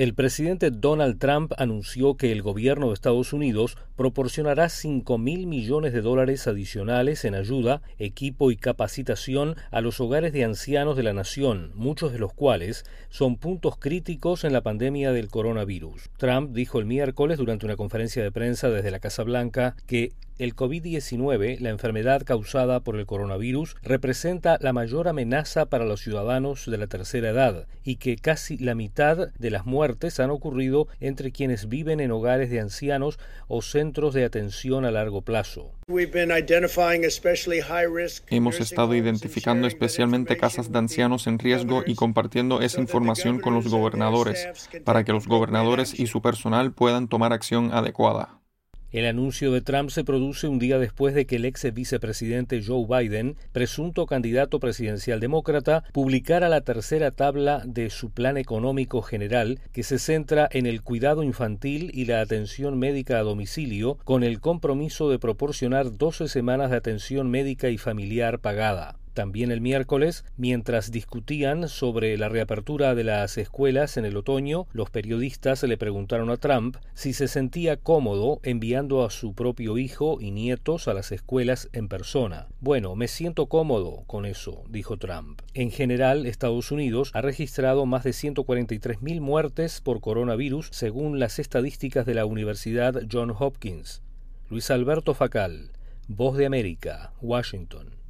El presidente Donald Trump anunció que el gobierno de Estados Unidos proporcionará $5.000 millones adicionales en ayuda, equipo y capacitación a los hogares de ancianos de la nación, muchos de los cuales son puntos críticos en la pandemia del coronavirus. Trump dijo el miércoles durante una conferencia de prensa desde la Casa Blanca que el COVID-19, la enfermedad causada por el coronavirus, representa la mayor amenaza para los ciudadanos de la tercera edad y que casi la mitad de las muertes han ocurrido entre quienes viven en hogares de ancianos o centros de atención a largo plazo. Hemos estado identificando especialmente casas de ancianos en riesgo y compartiendo esa información con los gobernadores para que los gobernadores y su personal puedan tomar acción adecuada. El anuncio de Trump se produce un día después de que el ex vicepresidente Joe Biden, presunto candidato presidencial demócrata, publicara la tercera tabla de su plan económico general que se centra en el cuidado infantil y la atención médica a domicilio, con el compromiso de proporcionar 12 semanas de atención médica y familiar pagada. También el miércoles, mientras discutían sobre la reapertura de las escuelas en el otoño, los periodistas le preguntaron a Trump si se sentía cómodo enviando a su propio hijo y nietos a las escuelas en persona. Bueno, me siento cómodo con eso, dijo Trump. En general, Estados Unidos ha registrado más de 143.000 muertes por coronavirus, según las estadísticas de la Universidad Johns Hopkins. Luis Alberto Facal, Voz de América, Washington.